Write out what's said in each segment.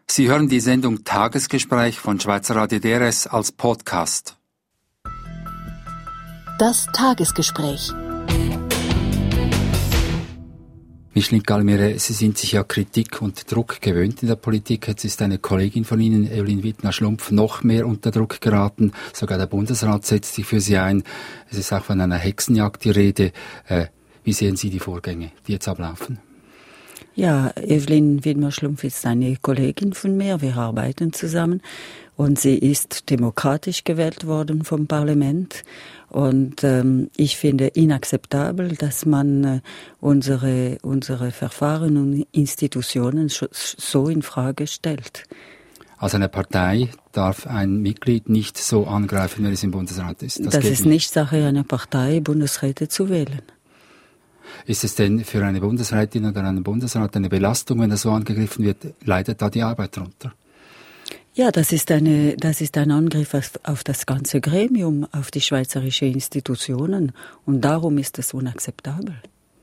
Sie hören die Sendung Tagesgespräch von Schweizer Radio DRS als Podcast. Das Tagesgespräch. Micheline Galmire, Sie sind sich ja Kritik und Druck gewöhnt in der Politik. Jetzt ist eine Kollegin von Ihnen, Evelyn Wiedmer-Schlumpf, noch mehr unter Druck geraten. Sogar der Bundesrat setzt sich für sie ein. Es ist auch von einer Hexenjagd die Rede. Wie sehen Sie die Vorgänge, die jetzt ablaufen? Ja, Evelyn Wiedmer-Schlumpf ist eine Kollegin von mir. Wir arbeiten zusammen. Und sie ist demokratisch gewählt worden vom Parlament. Und ich finde inakzeptabel, dass man unsere Verfahren und Institutionen so in Frage stellt. Also eine Partei darf ein Mitglied nicht so angreifen, wenn es im Bundesrat ist. Das ist nicht Sache einer Partei, Bundesräte zu wählen. Ist es denn für eine Bundesrätin oder einen Bundesrat eine Belastung, wenn er so angegriffen wird? Leidet da die Arbeit drunter? Ja, das ist ein Angriff auf das ganze Gremium, auf die schweizerische Institutionen. Und darum ist es unakzeptabel.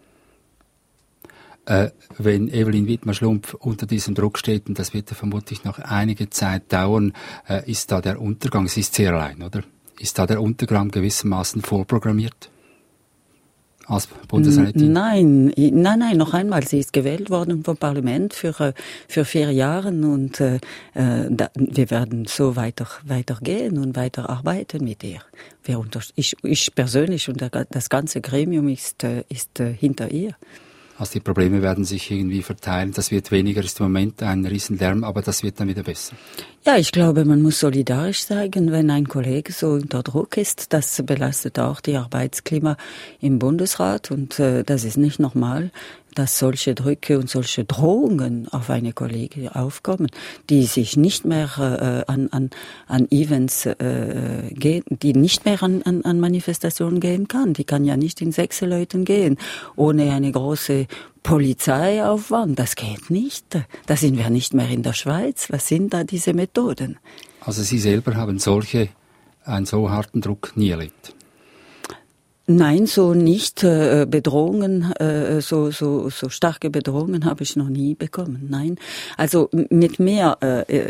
Wenn Evelyn Wiedmer-Schlumpf unter diesem Druck steht, und das wird ja vermutlich noch einige Zeit dauern, ist da der Untergang, sie ist sehr allein, oder? Ist da der Untergang gewissermaßen vorprogrammiert? Als Bundesrätin? Nein, noch einmal. Sie ist gewählt worden vom Parlament für 4 Jahre und wir werden so weitergehen und weiterarbeiten mit ihr. Ich persönlich und das ganze Gremium ist hinter ihr. Also die Probleme werden sich irgendwie verteilen. Das wird weniger, ist im Moment ein Riesenlärm, aber das wird dann wieder besser. Ja, ich glaube, man muss solidarisch sein, wenn ein Kollege so unter Druck ist. Das belastet auch die Arbeitsklima im Bundesrat und das ist nicht normal, dass solche Drücke und solche Drohungen auf eine Kollegin aufkommen, die sich nicht mehr an Events gehen, die nicht mehr an Manifestationen gehen kann. Die kann ja nicht in 6 Leuten gehen, ohne eine große Polizeiaufwand. Das geht nicht. Da sind wir nicht mehr in der Schweiz. Was sind da diese Methoden? Also Sie selber haben einen so harten Druck nie erlebt? Nein, so nicht. Bedrohungen, so starke Bedrohungen habe ich noch nie bekommen. Nein. Also mit mir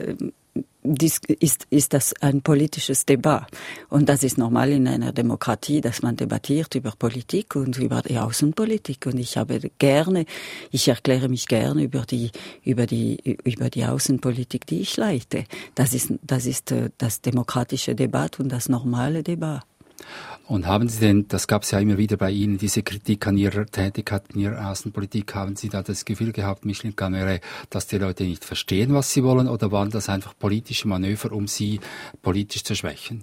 ist das ein politisches Debat. Und das ist normal in einer Demokratie, dass man debattiert über Politik und über die Außenpolitik. Und ich erkläre mich gerne über die Außenpolitik, die ich leite. Das ist das demokratische Debat und das normale Debat. Und haben Sie denn, das gab es ja immer wieder bei Ihnen, diese Kritik an Ihrer Tätigkeit, in Ihrer Außenpolitik, haben Sie da das Gefühl gehabt, Micheline Galmire, dass die Leute nicht verstehen, was sie wollen, oder waren das einfach politische Manöver, um Sie politisch zu schwächen?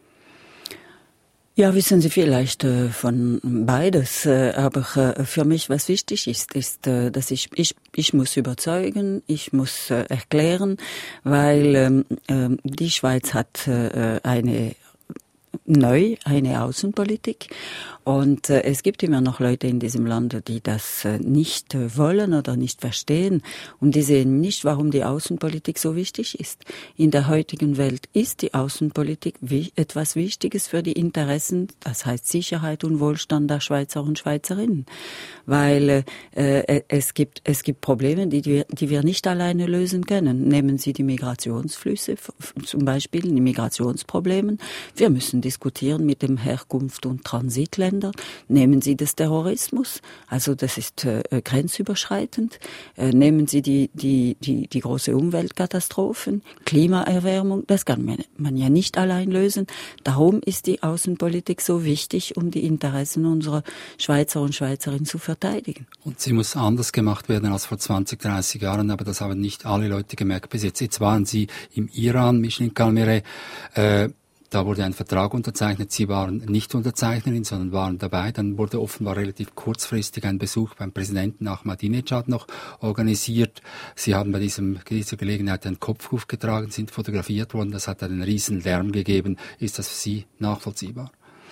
Ja, wissen Sie, vielleicht von beides, aber für mich, was wichtig ist, dass ich muss überzeugen, ich muss erklären, weil die Schweiz hat eine Außenpolitik. Und es gibt immer noch Leute in diesem Land, die das nicht wollen oder nicht verstehen. Und die sehen nicht, warum die Außenpolitik so wichtig ist. In der heutigen Welt ist die Außenpolitik etwas Wichtiges für die Interessen, das heißt Sicherheit und Wohlstand der Schweizer und Schweizerinnen. Weil es gibt Probleme, die wir nicht alleine lösen können. Nehmen Sie die Migrationsflüsse, zum Beispiel die Migrationsprobleme. Wir müssen diskutieren mit dem Herkunft- und Transitländern. Nehmen Sie das Terrorismus, also das ist grenzüberschreitend. Nehmen Sie die große Umweltkatastrophen, Klimaerwärmung, das kann man ja nicht allein lösen. Darum ist die Außenpolitik so wichtig, um die Interessen unserer Schweizer und Schweizerinnen zu verteidigen. Und sie muss anders gemacht werden als vor 20, 30 Jahren, aber das haben nicht alle Leute gemerkt bis jetzt. Jetzt waren Sie im Iran, Micheline Galmire, da wurde ein Vertrag unterzeichnet. Sie waren nicht Unterzeichnerin, sondern waren dabei. Dann wurde offenbar relativ kurzfristig ein Besuch beim Präsidenten Ahmadinejad noch organisiert. Sie haben bei dieser Gelegenheit einen Kopftuch getragen, sind fotografiert worden. Das hat einen riesen Lärm gegeben. Ist das für Sie nachvollziehbar?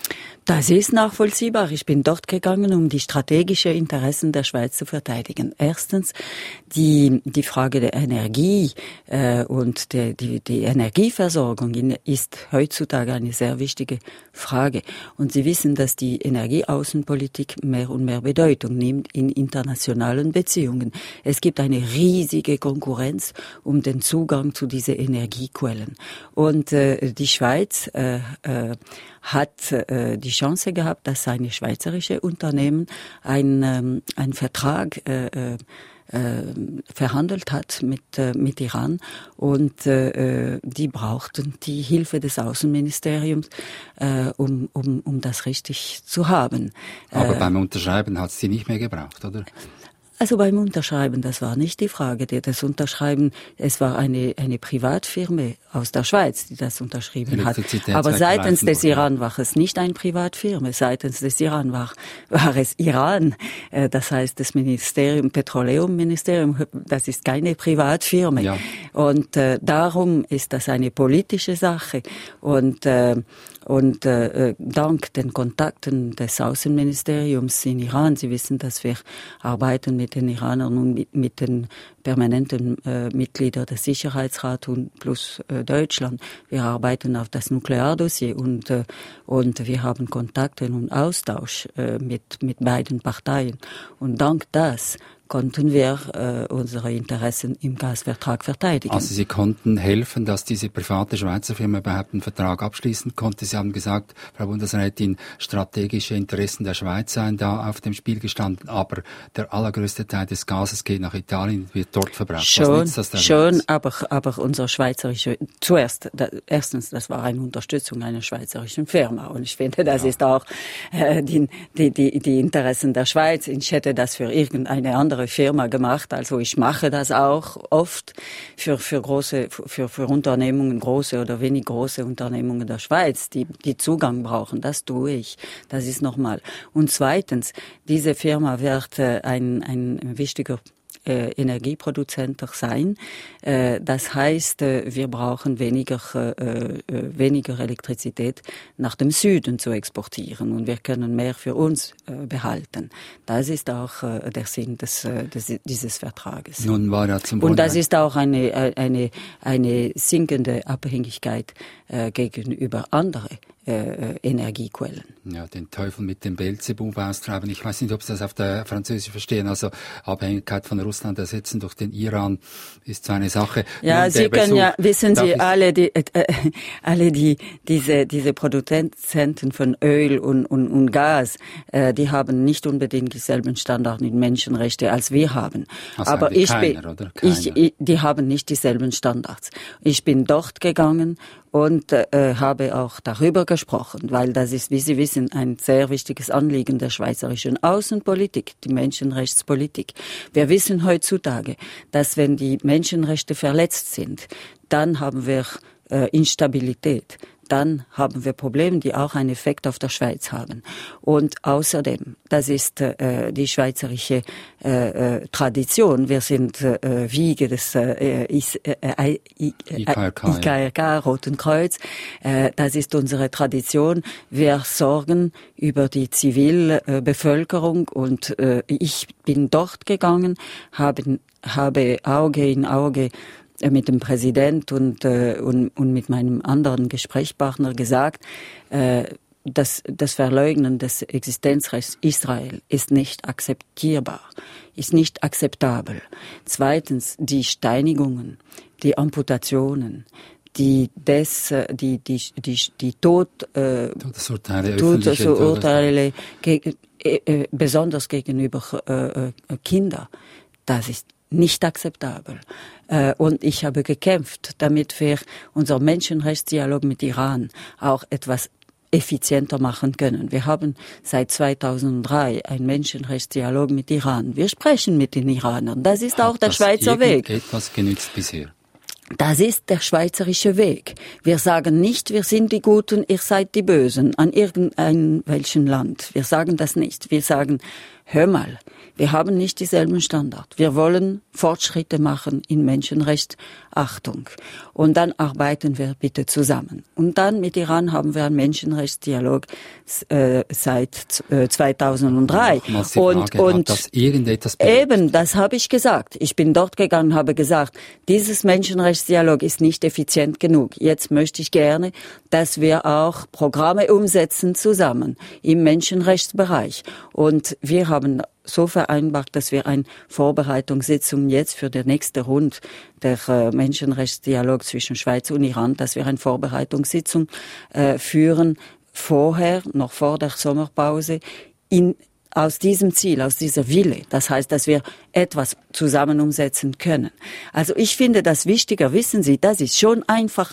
Das ist nachvollziehbar. Ich bin dort gegangen, um die strategischen Interessen der Schweiz zu verteidigen. Erstens die Frage der Energie und die Energieversorgung ist heutzutage eine sehr wichtige Frage. Und Sie wissen, dass die Energieaußenpolitik mehr und mehr Bedeutung nimmt in internationalen Beziehungen. Es gibt eine riesige Konkurrenz um den Zugang zu diesen Energiequellen. Und die Schweiz hat die Chance gehabt, dass ein schweizerisches Unternehmen einen Vertrag verhandelt hat mit Iran und die brauchten die Hilfe des Außenministeriums, um das richtig zu haben. Aber beim Unterschreiben hat es sie nicht mehr gebraucht, oder? Also beim Unterschreiben, das war nicht die Frage. Das Unterschreiben, es war eine Privatfirma aus der Schweiz, die das unterschrieben hat. Aber seitens des Iran war es nicht eine Privatfirma. Seitens des Iran war es Iran. Das heißt, das Petroleumministerium, das ist keine Privatfirma. Ja. Und darum ist das eine politische Sache. Und dank den Kontakten des Außenministeriums in Iran, Sie wissen, dass wir arbeiten mit den Iranern und mit den permanenten Mitgliedern des Sicherheitsrats und plus Deutschland. Wir arbeiten auf das Nukleardossier und wir haben Kontakte und Austausch mit beiden Parteien. Und dank das konnten wir unsere Interessen im Gasvertrag verteidigen. Also Sie konnten helfen, dass diese private Schweizer Firma überhaupt einen Vertrag abschließen konnte. Sie haben gesagt, Frau Bundesrätin, strategische Interessen der Schweiz seien da auf dem Spiel gestanden, aber der allergrößte Teil des Gases geht nach Italien, wird dort verbraucht. Aber unser schweizerische, erstens, das war eine Unterstützung einer schweizerischen Firma und ich finde, das ist auch die Interessen der Schweiz. Ich hätte das für irgendeine andere Firma gemacht, also ich mache das auch oft für Unternehmungen, große oder wenig große Unternehmungen der Schweiz, die Zugang brauchen, das tue ich, das ist nochmal. Und zweitens, diese Firma wird ein wichtiger Energieproduzent sein. Das heißt, wir brauchen weniger Elektrizität nach dem Süden zu exportieren und wir können mehr für uns behalten. Das ist auch der Sinn dieses Vertrages. Nun war ja zum und das ist auch eine sinkende Abhängigkeit gegenüber anderen Energiequellen. Ja, den Teufel mit dem Beelzebub austreiben. Ich weiß nicht, ob Sie das auf der Französisch verstehen. Also Abhängigkeit von Russland ersetzen durch den Iran ist so eine Sache. Ja, Sie können ja, wissen Sie, diese Produzenten von Öl und Gas, die haben nicht unbedingt dieselben Standards in Menschenrechte als wir haben. Also aber die haben nicht dieselben Standards. Ich bin dort gegangen und habe auch darüber gesprochen, weil das ist, wie Sie wissen, ein sehr wichtiges Anliegen der schweizerischen Außenpolitik, die Menschenrechtspolitik. Wir wissen heutzutage, dass wenn die Menschenrechte verletzt sind, dann haben wir Instabilität. Dann haben wir Probleme, die auch einen Effekt auf der Schweiz haben. Und außerdem, das ist die schweizerische Tradition. Wir sind Wiege des IKRK, Roten Kreuz. Das ist unsere Tradition. Wir sorgen über die Zivilbevölkerung und ich bin dort gegangen, habe Auge in Auge mit dem Präsident und mit meinem anderen Gesprächspartner gesagt, das Verleugnen des Existenzrechts Israel ist nicht akzeptierbar, ist nicht akzeptabel. Zweitens, die Steinigungen, die Amputationen, die Todesurteile besonders gegenüber Kindern, das ist nicht akzeptabel. Und ich habe gekämpft, damit wir unser Menschenrechtsdialog mit Iran auch etwas effizienter machen können. Wir haben seit 2003 einen Menschenrechtsdialog mit Iran. Wir sprechen mit den Iranern. Das ist auch der Schweizer Weg. Hat das etwas genützt bisher? Das ist der schweizerische Weg. Wir sagen nicht, wir sind die Guten, ihr seid die Bösen an irgendeinem welchen Land. Wir sagen das nicht. Wir sagen, hör mal, Wir haben nicht dieselben Standards. Wir wollen Fortschritte machen in Menschenrechtsachtung. Und dann arbeiten wir bitte zusammen. Und dann mit Iran haben wir einen Menschenrechtsdialog seit 2003. Und das irgendetwas eben, das habe ich gesagt. Ich bin dort gegangen, habe gesagt, dieses Menschenrechtsdialog ist nicht effizient genug. Jetzt möchte ich gerne, dass wir auch Programme umsetzen zusammen im Menschenrechtsbereich. Und wir haben so vereinbart, dass wir eine Vorbereitungssitzung jetzt für den nächsten Rund der Menschenrechtsdialog zwischen Schweiz und Iran, dass wir eine Vorbereitungssitzung führen, noch vor der Sommerpause, aus diesem Ziel, aus dieser Wille. Das heißt, dass wir etwas zusammen umsetzen können. Also ich finde das wichtiger, wissen Sie, das ist schon einfach,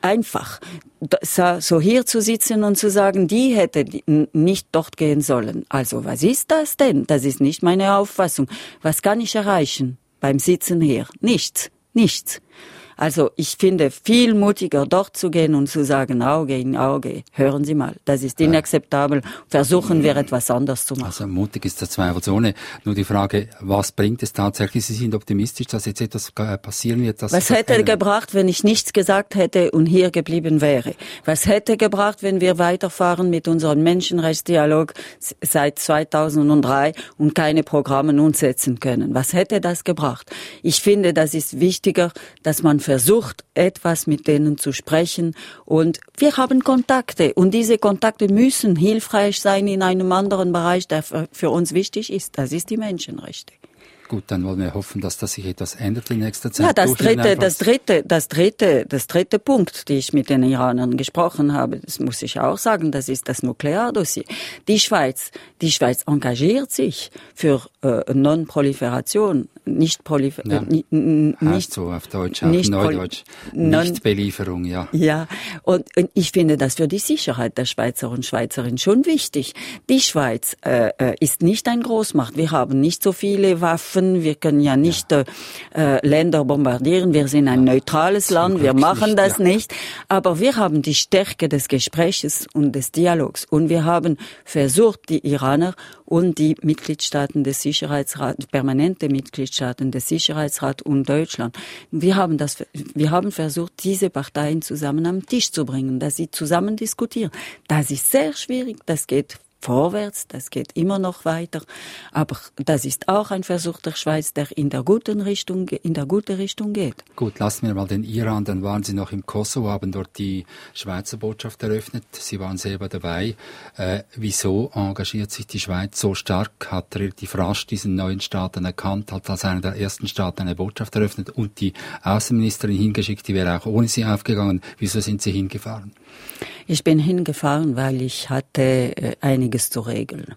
so hier zu sitzen und zu sagen, die hätte nicht dort gehen sollen. Also was ist das denn? Das ist nicht meine Auffassung. Was kann ich erreichen beim Sitzen hier? Nichts. Also ich finde viel mutiger, dort zu gehen und zu sagen, Auge in Auge, hören Sie mal, das ist inakzeptabel, versuchen wir etwas anderes zu machen. Also mutig ist das zweifelsohne. Nur die Frage, was bringt es tatsächlich? Sie sind optimistisch, dass jetzt etwas passieren wird? Was hätte gebracht, wenn ich nichts gesagt hätte und hier geblieben wäre? Was hätte gebracht, wenn wir weiterfahren mit unserem Menschenrechtsdialog seit 2003 und keine Programme umsetzen können? Was hätte das gebracht? Ich finde, das ist wichtiger, dass man versucht, etwas mit denen zu sprechen. Und wir haben Kontakte. Und diese Kontakte müssen hilfreich sein in einem anderen Bereich, der für uns wichtig ist. Das ist die Menschenrechte. Gut, dann wollen wir hoffen, dass das sich etwas ändert in nächster Zeit. Ja, das dritte Punkt, die ich mit den Iranern gesprochen habe, das muss ich auch sagen, das ist das Nukleardossier. Die Schweiz engagiert sich für Non-Proliferation, nicht so auf Deutsch, auf Neudeutsch, Nichtbelieferung, ja. Ja, und ich finde das für die Sicherheit der Schweizer und Schweizerinnen schon wichtig. Die Schweiz ist nicht eine Großmacht. Wir haben nicht so viele Waffen. Wir können ja nicht Länder bombardieren. Wir sind ein neutrales Land. Wir machen das nicht. Aber wir haben die Stärke des Gesprächs und des Dialogs. Und wir haben versucht, die Iraner und die Mitgliedstaaten des Sicherheitsrats, permanente Mitgliedstaaten des Sicherheitsrats und Deutschland, wir haben versucht, diese Parteien zusammen am Tisch zu bringen, dass sie zusammen diskutieren. Das ist sehr schwierig. Das geht vorwärts, das geht immer noch weiter. Aber das ist auch ein Versuch der Schweiz, der in der gute Richtung geht. Gut, lassen wir mal den Iran, dann waren Sie noch im Kosovo, haben dort die Schweizer Botschaft eröffnet. Sie waren selber dabei. Wieso engagiert sich die Schweiz so stark? Hat relativ rasch diesen neuen Staat anerkannt, hat als einer der ersten Staaten eine Botschaft eröffnet und die Außenministerin hingeschickt, die wäre auch ohne Sie aufgegangen. Wieso sind Sie hingefahren? Ich bin hingefahren, weil ich hatte einiges zu regeln.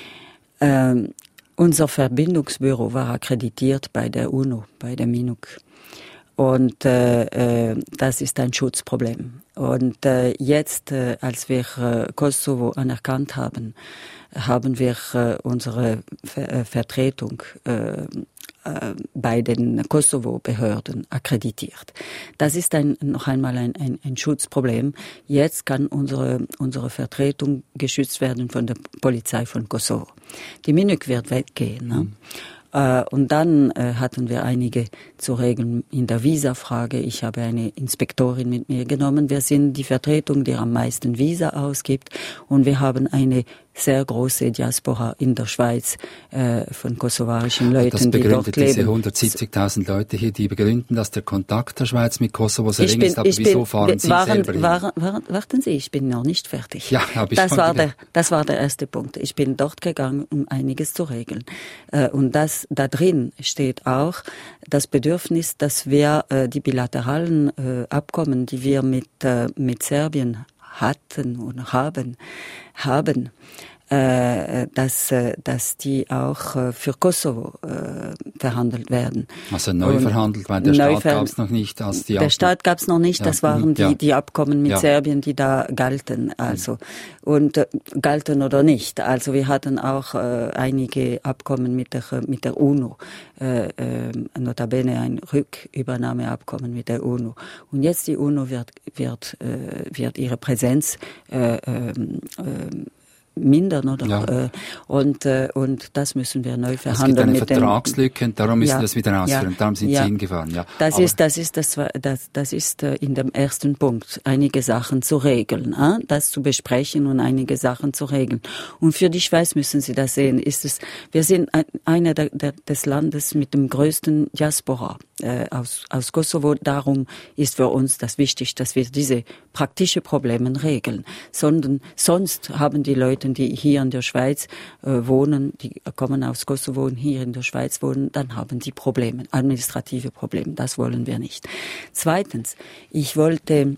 Unser Verbindungsbüro war akkreditiert bei der UNO, bei der MINUC. Und das ist ein Schutzproblem. Und jetzt, als wir Kosovo anerkannt haben, haben wir unsere Vertretung bei den Kosovo-Behörden akkreditiert. Das ist noch einmal ein Schutzproblem. Jetzt kann unsere Vertretung geschützt werden von der Polizei von Kosovo. Die MINUC wird weggehen. Ne? Und dann hatten wir einige zu regeln in der Visa-Frage. Ich habe eine Inspektorin mit mir genommen. Wir sind die Vertretung, die am meisten Visa ausgibt. Und wir haben eine sehr große Diaspora in der Schweiz von kosovarischen Leuten, die dort leben. Diese 170.000 Leute hier, die begründen, dass der Kontakt der Schweiz mit Kosovo sehr eng ist. Aber wieso fahren Sie selber hin? Warten Sie, ich bin noch nicht fertig. Ja, das war der erste Punkt. Ich bin dort gegangen, um einiges zu regeln. Und da drin steht auch das Bedürfnis, dass wir die bilateralen Abkommen, die wir mit Serbien hatten und haben, dass die auch für Kosovo verhandelt werden. Also neu verhandelt, weil der Staat gab es noch nicht. Der Staat gab es noch nicht, das waren die Abkommen mit Serbien, die da galten. Also und galten oder nicht. Also wir hatten auch einige Abkommen mit der UNO, notabene ein Rückübernahmeabkommen mit der UNO. Und jetzt die UNO wird ihre Präsenz mindern, oder? Und das müssen wir neu verhandeln. Es gibt eine Vertragslücke und darum müssen wir das wieder ausführen. Darum sind Sie hingefahren. Ja. Das ist in dem ersten Punkt, einige Sachen zu regeln, das zu besprechen und einige Sachen zu regeln. Und für die Schweiz müssen Sie das sehen. Wir sind einer des Landes mit dem größten Diaspora aus Kosovo. Darum ist für uns das wichtig, dass wir diese praktische Probleme regeln. Sonst haben die Leute, die hier in der Schweiz wohnen, die kommen aus Kosovo und hier in der Schweiz wohnen, dann haben die Probleme, administrative Probleme. Das wollen wir nicht. Zweitens, ich wollte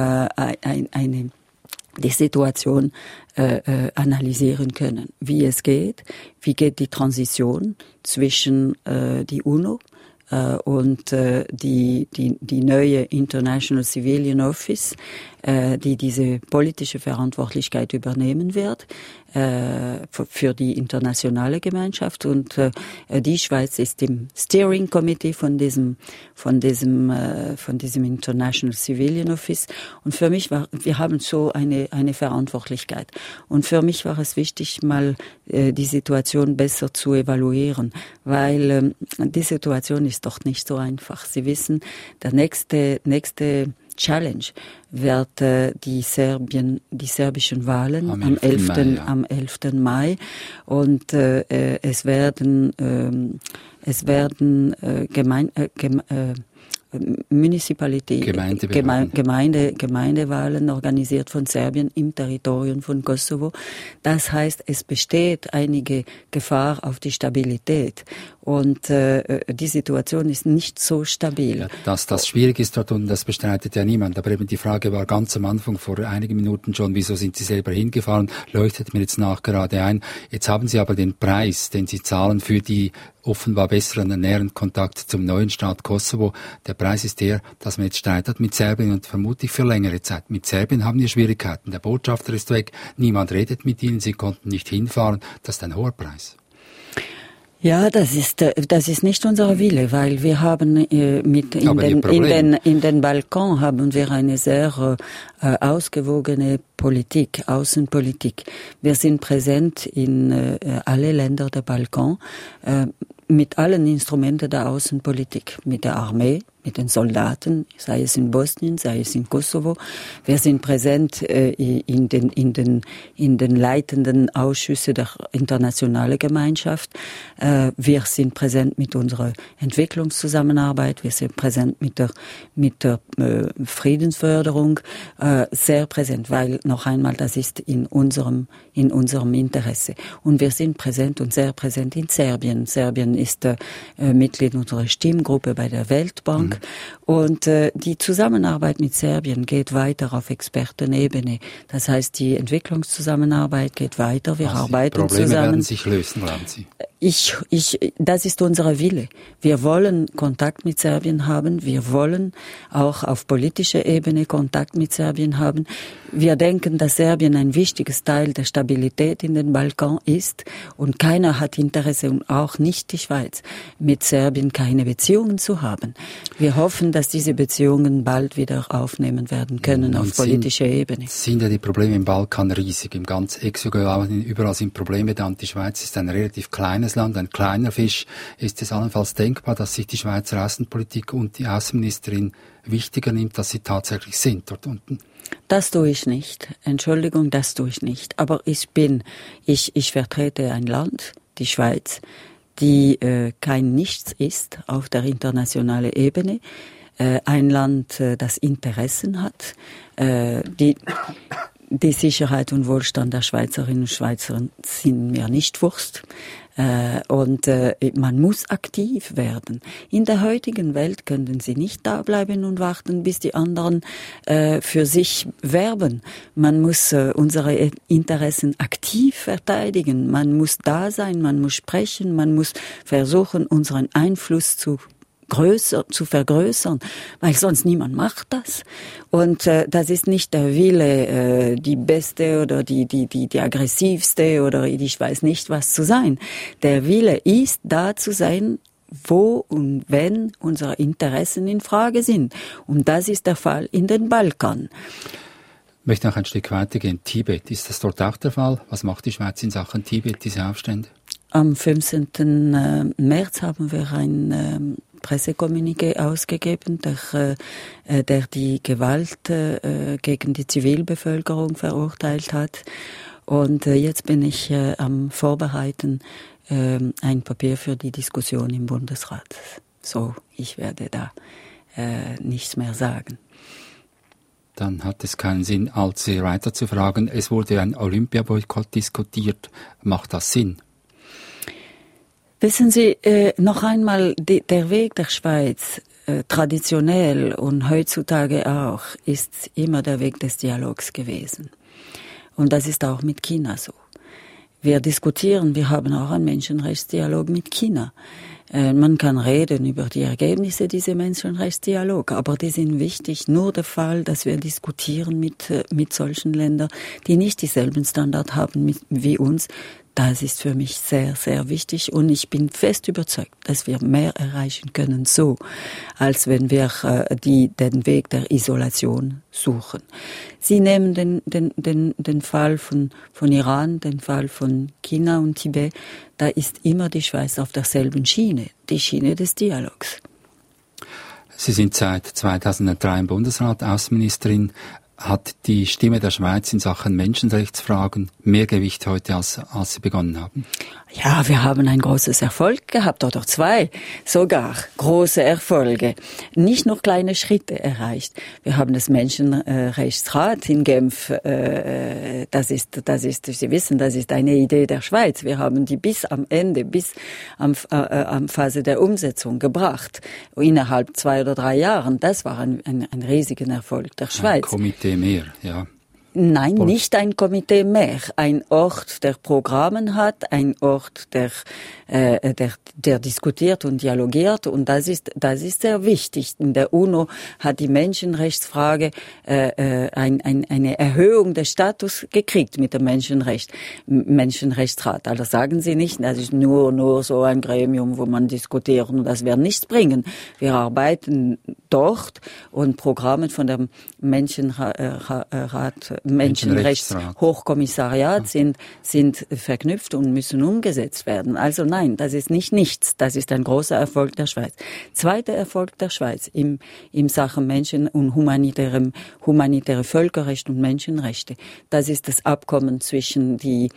die Situation analysieren können, wie es geht, wie geht die Transition zwischen die UNO und die neue International Civilian Office, die diese politische Verantwortlichkeit übernehmen wird für die internationale Gemeinschaft, und die Schweiz ist im Steering Committee von diesem International Civilian Office, und für mich wir haben so eine Verantwortlichkeit, und für mich war es wichtig, mal die Situation besser zu evaluieren, weil die Situation ist doch nicht so einfach. Sie wissen, der nächste Challenge wird die serbischen Wahlen am 11. Mai, und es werden Gemeindewahlen organisiert von Serbien im Territorium von Kosovo. Das heißt, es besteht einige Gefahr auf die Stabilität, und die Situation ist nicht so stabil. Ja, dass das schwierig ist dort, und das bestreitet ja niemand. Aber eben die Frage war ganz am Anfang, vor einigen Minuten schon, wieso sind Sie selber hingefahren, leuchtet mir jetzt nachgerade ein. Jetzt haben Sie aber den Preis, den Sie zahlen für die offenbar besseren und näheren Kontakt zum neuen Staat Kosovo. Der Preis ist der, dass man jetzt Streit hat mit Serbien, und vermutlich für längere Zeit. Mit Serbien haben wir Schwierigkeiten. Der Botschafter ist weg, niemand redet mit Ihnen, Sie konnten nicht hinfahren. Das ist ein hoher Preis. Ja, das ist nicht unser Wille, weil wir haben in den Balkan haben wir eine sehr ausgewogene Politik, Außenpolitik. Wir sind präsent in alle Länder der Balkan mit allen Instrumenten der Außenpolitik, mit der Armee, mit den Soldaten, sei es in Bosnien, sei es in Kosovo. Wir sind präsent in den leitenden Ausschüssen der internationalen Gemeinschaft. Wir sind präsent mit unserer Entwicklungszusammenarbeit. Wir sind präsent mit der Friedensförderung, sehr präsent, weil noch einmal, das ist in unserem Interesse. Und wir sind präsent und sehr präsent in Serbien. Serbien ist Mitglied unserer Stimmgruppe bei der Weltbank. Und die Zusammenarbeit mit Serbien geht weiter auf Expertenebene. Das heißt, die Entwicklungszusammenarbeit geht weiter. Wir arbeiten zusammen. Die Probleme werden sich lösen, glauben Sie? Das ist unser Wille. Wir wollen Kontakt mit Serbien haben. Wir wollen auch auf politischer Ebene Kontakt mit Serbien haben. Wir denken, dass Serbien ein wichtiges Teil der Stabilität in den Balkan ist, und keiner hat Interesse, und auch nicht die Schweiz, mit Serbien keine Beziehungen zu haben. Wir hoffen, dass diese Beziehungen bald wieder aufnehmen werden können auf politischer Ebene. Sind ja die Probleme im Balkan riesig, im ganz Exogeografien, überall sind Probleme da, und die Schweiz ist ein relativ kleines Land, ein kleiner Fisch. Ist es allenfalls denkbar, dass sich die Schweizer Außenpolitik und die Außenministerin wichtiger nimmt, dass sie tatsächlich sind dort unten? Das tue ich nicht. Entschuldigung, das tue ich nicht. Aber ich vertrete ein Land, die Schweiz, die kein Nichts ist auf der internationalen Ebene. Ein Land, das Interessen hat, die Sicherheit und Wohlstand der Schweizerinnen und Schweizer sind mir nicht Wurst. Und man muss aktiv werden. In der heutigen Welt können Sie nicht da bleiben und warten, bis die anderen für sich werben. Man muss unsere Interessen aktiv verteidigen. Man muss da sein, man muss sprechen, man muss versuchen, unseren Einfluss zu vergrößern, weil sonst niemand macht das. Und das ist nicht der Wille, die beste oder die aggressivste oder ich weiß nicht was zu sein. Der Wille ist, da zu sein, wo und wenn unsere Interessen in Frage sind. Und das ist der Fall in den Balkan. möchte noch ein Stück weitergehen. Tibet, ist das dort auch der Fall? Was macht die Schweiz in Sachen Tibet, diese Aufstände? Am 15. März haben wir ein Pressekommuniqué ausgegeben, der die Gewalt gegen die Zivilbevölkerung verurteilt hat. Und jetzt bin ich am Vorbereiten ein Papier für die Diskussion im Bundesrat. So, ich werde da nichts mehr sagen. Dann hat es keinen Sinn, allzu weiter zu fragen. Es wurde ein Olympiaboykott diskutiert. Macht das Sinn? Wissen Sie, noch einmal, der Weg der Schweiz, traditionell und heutzutage auch, ist immer der Weg des Dialogs gewesen. Und das ist auch mit China so. Wir diskutieren, wir haben auch einen Menschenrechtsdialog mit China. Man kann reden über die Ergebnisse dieser Menschenrechtsdialog, aber die sind wichtig. Nur der Fall, dass wir diskutieren mit solchen Ländern, die nicht dieselben Standards haben wie uns, das ist für mich sehr, sehr wichtig und ich bin fest überzeugt, dass wir mehr erreichen können so, als wenn wir den Weg der Isolation suchen. Sie nehmen den Fall von Iran, den Fall von China und Tibet, da ist immer die Schweiz auf derselben Schiene, die Schiene des Dialogs. Sie sind seit 2003 im Bundesrat Außenministerin. Hat die Stimme der Schweiz in Sachen Menschenrechtsfragen mehr Gewicht heute, als Sie begonnen haben? Ja, wir haben ein großes Erfolg gehabt, oder zwei sogar große Erfolge. Nicht nur kleine Schritte erreicht. Wir haben das Menschenrechtsrat in Genf, das ist, Sie wissen, das ist eine Idee der Schweiz. Wir haben die bis am Ende, bis am Phase der Umsetzung gebracht. Innerhalb 2 oder 3 Jahren. Das war ein riesiger Erfolg der Schweiz. Ein Komitee mehr, ja. Nein, nicht ein Komitee mehr. Ein Ort, der Programme hat, ein Ort, der diskutiert und dialogiert. Und das ist sehr wichtig. In der UNO hat die Menschenrechtsfrage eine Erhöhung des Status gekriegt mit dem Menschenrechtsrat. Also sagen Sie nicht, das ist nur so ein Gremium, wo man diskutiert und das wird nichts bringen. Wir arbeiten dort und Programme von dem Menschenrechtshochkommissariat sind verknüpft und müssen umgesetzt werden. Also nein, das ist nicht nichts. Das ist ein großer Erfolg der Schweiz. Zweiter Erfolg der Schweiz im Sachen Menschen- und humanitäre Völkerrecht und Menschenrechte. Das ist das Abkommen zwischen die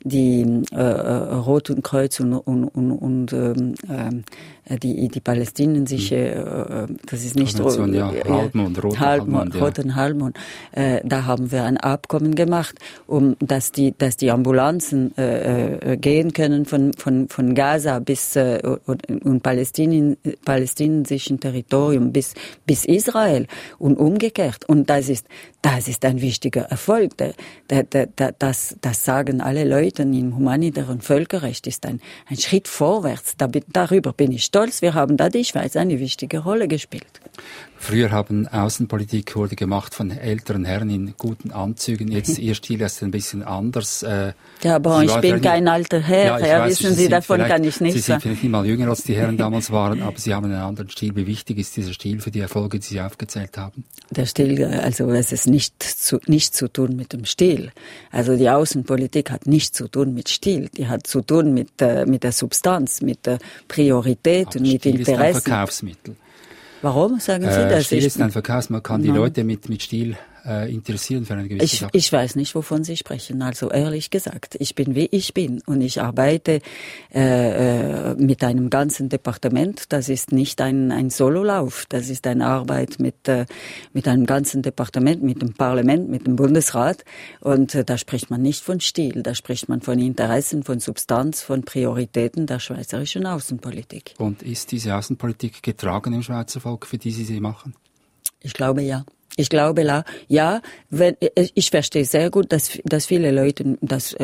Roten Kreuz und die palästinensische, das ist nicht Halbmond, Roten Halbmond. Da haben wir ein Abkommen gemacht, dass die Ambulanzen gehen können von Gaza bis und palästinensischen Territorium bis Israel und umgekehrt. Und das ist ein wichtiger Erfolg. Das sagen alle Leute im humanitären Völkerrecht, ist ein Schritt vorwärts. Darüber bin ich stolz. Wir haben da die Schweiz eine wichtige Rolle gespielt. Früher Außenpolitik wurde gemacht von älteren Herren in guten Anzügen. Jetzt Ihr Stil ist ein bisschen anders. Ja, aber ich bin kein alter Herr. Ja, wissen Sie, davon kann ich nicht sagen. Sie sind vielleicht nicht mal jünger, als die Herren damals waren, aber Sie haben einen anderen Stil. Wie wichtig ist dieser Stil für die Erfolge, die Sie aufgezählt haben? Der Stil, also es ist nichts zu tun mit dem Stil. Also die Außenpolitik hat nichts zu tun mit Stil. Die hat zu tun mit der Substanz, mit der Priorität und mit Stil Interessen. Ist ein Verkaufsmittel. Warum sagen Sie das? Stil ist ein Verkaufsmittel. Man kann die Leute mit Stil interessieren für eine gewisse Sache. Ich weiß nicht, wovon Sie sprechen. Also ehrlich gesagt, ich bin wie ich bin und ich arbeite mit einem ganzen Departement. Das ist nicht ein Sololauf. Das ist eine Arbeit mit einem ganzen Departement, mit dem Parlament, mit dem Bundesrat. Und da spricht man nicht von Stil. Da spricht man von Interessen, von Substanz, von Prioritäten der schweizerischen Außenpolitik. Und ist diese Außenpolitik getragen im Schweizer Volk, für die Sie machen? Ich glaube, ja. Ich glaube, ja, ich verstehe sehr gut, dass viele Leute,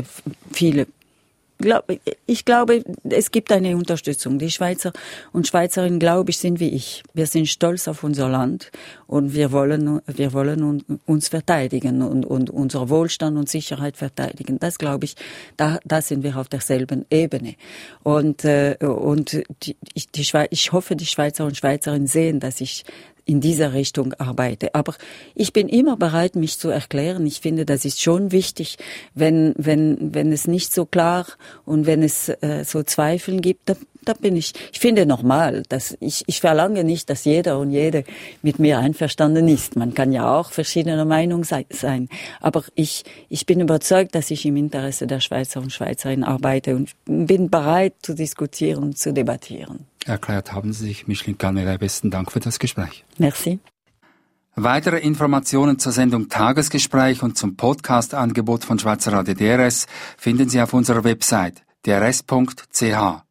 ich glaube, es gibt eine Unterstützung. Die Schweizer und Schweizerinnen, glaube ich, sind wie ich. Wir sind stolz auf unser Land und wir wollen uns verteidigen und unser Wohlstand und Sicherheit verteidigen. Das glaube ich, da sind wir auf derselben Ebene. Und ich hoffe, die Schweizer und Schweizerinnen sehen, dass ich in dieser Richtung arbeite. Aber ich bin immer bereit, mich zu erklären. Ich finde, das ist schon wichtig, wenn es nicht so klar und wenn es so Zweifeln gibt, da bin ich finde normal, dass ich verlange nicht, dass jeder und jede mit mir einverstanden ist. Man kann ja auch verschiedener Meinung sein. Aber ich bin überzeugt, dass ich im Interesse der Schweizer und Schweizerinnen arbeite und bin bereit zu diskutieren und zu debattieren. Erklärt haben Sie sich, Micheline Calmeret. Besten Dank für das Gespräch. Merci. Weitere Informationen zur Sendung Tagesgespräch und zum Podcast-Angebot von Schweizer Radio DRS finden Sie auf unserer Website drs.ch.